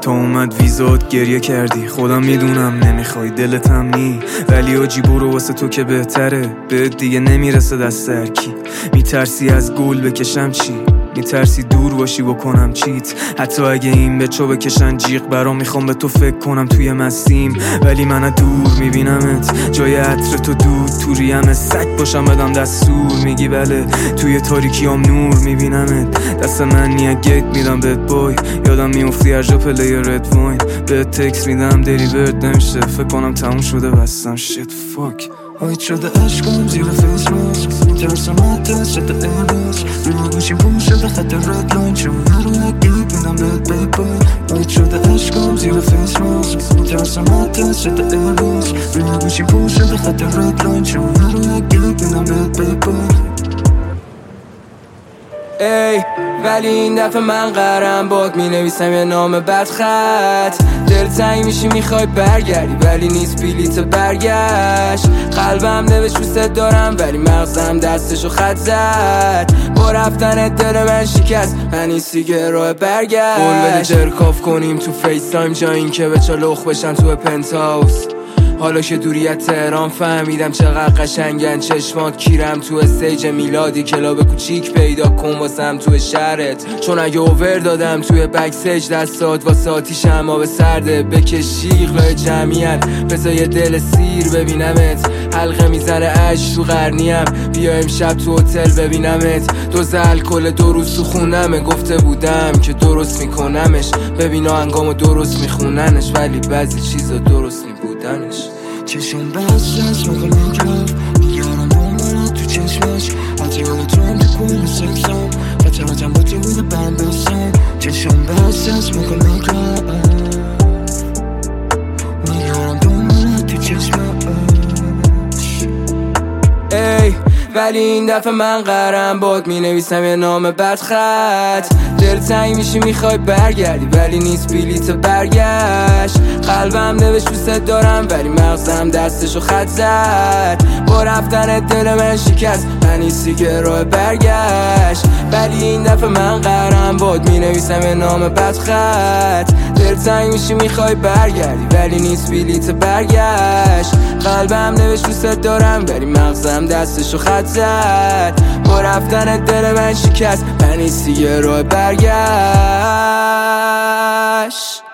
تا اومد ویزات گریه کردی. خودم میدونم نمیخوای دلتم نی، ولی آجی برو واسه تو که بهتره. بهت دیگه نمیرسه دست هرکی. میترسی از گل بکشم چی؟ میترسی دور باشی بکنم چیت؟ حتی اگه این به چو بکشن جیغ برام میخوام به تو فکر کنم توی مستیم، ولی من از دور میبینمت. جای عطر تو دود توریم سگ باشم بدم دستور میگی بله. توی تاریکیام نور میبینمت. دست من نیه گیت میدم بهت بای. یادم میافتی هر جا پلی رد واین. بهت تکس میدم دلیورد نمیشه. فکر کنم تموم شده بستم شت فاک. آیت شده عشقم زیر فیس ماسک. میترسم عدس شده ایرس. روی گوشیم پوم شده خط رد لاین. چون رو نگید میدم بهت ببای. آیت شده عشقم زیر فیس ماسک. میترسم عدس شده ایرس. روی گوشیم پوم شده خط رد لاین. چون رو نگید میدم بهت ببای. ای ولی این دفعه من قرارم باد مینویسم یه نام بدخط. دلتنگ میشی میخوای برگردی ولی نیست بلیت برگشت. قلبم نوشت دوست دارم ولی مغزم دستشو خط زد. با رفتن دل من شکست من نیستی که راه برگشت. قول بده جرکاف کنیم تو فیس تایم جا این که به چالخ بشن تو پنتاوس. حالا که دوری از تهران فهمیدم چقدر قشنگن چشمات. کیرم تو استیج میلادی کلاب کوچیک پیدا کن واسم تو شهرت. چون اگه اوور دادم توی بکسیج دستات واسه آتیش اما به سرده. بکشیق لای جمعیت بذار یه دل سیر ببینمت. حلقه میزنه اش تو قرنیم. بیا امشب تو هتل ببینمت. دوز الکل 2 روز تو خونمه. گفته بودم که درست میکنمش. ببین آهنگامو درست میخوننش ولی بعضی چیزا درست میبودنش. چشم بست از موقع میگرف. میگرم دنبالت تو چشمش. حتی تو هم تو کل سکسم. خطراتم با تو بوده برم بستم. چشم بست از موقع میگرف. میگرم دنبالت تو چشمش. ای ولی این دفعه من قرارم باد مینویسم یه نام بدخط. دلتنگ میشی میخوای برگردی ولی نیست بلیت برگشت. قلبم نوشت دوست دارم ولی مغزم دستشو خط زد. با رفتن دل من شکست من نیستی که راه برگشت. ولی این دفعه من قرارم باد مینویسم یه نام بدخط. دلتنگ میشی میخوای برگردی ولی نیست بلیت برگشت. قلبم نوشت دوست دارم ولی مغزم دستشو خط زد. با رفتن دل من شکست من نیستی که راه برگشت.